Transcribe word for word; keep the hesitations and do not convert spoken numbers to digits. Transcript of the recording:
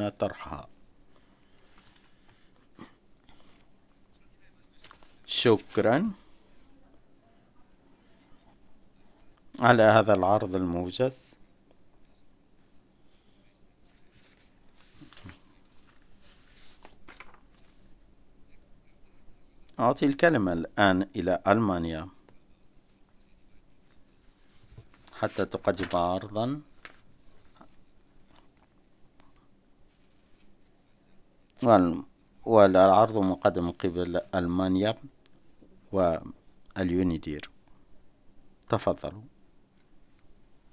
يريدون طرحها. شكرا على هذا العرض الموجز. أعطي الكلمة الآن إلى ألمانيا حتى تقدم عرضا. والعرض مقدم من قبل ألمانيا واليونيدير. تفضلوا.